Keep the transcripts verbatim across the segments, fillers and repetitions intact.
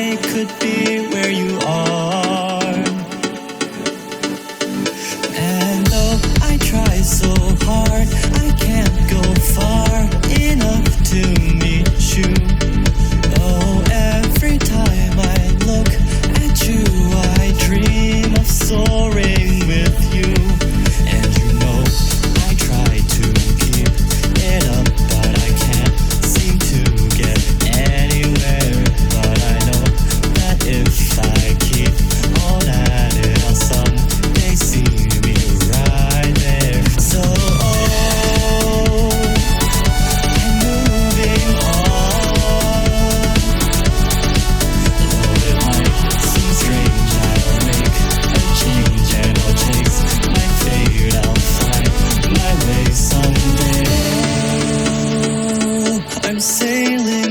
I could be where you are. And though I try so hard, I can't go far enough to meet you. Oh, every time I look at you, I dream of soaring with you. And you know I try to keep it up, but I can't seem to get anywhere. But I know that if I keep on at it, I'll someday see me right there. So oh, I'm moving on. Though it might seem strange, I'll make a change and I'll chase my fate. I'll find my way someday. I'm sailing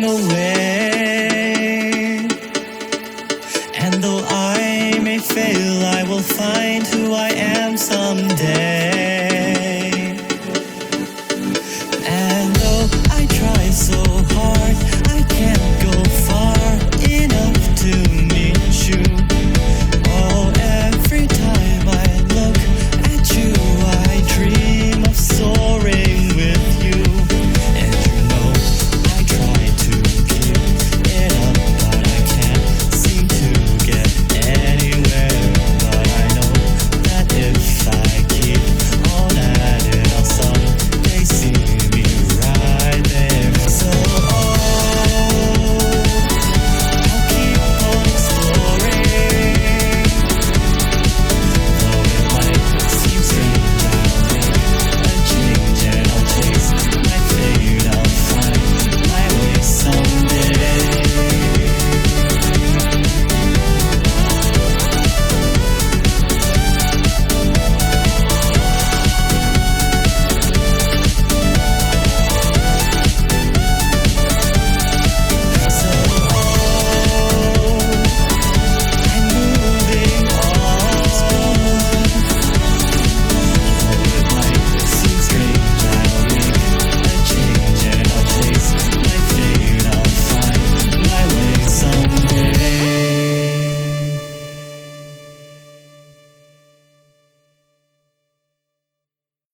away, and though I may fail, I will find who I am someday.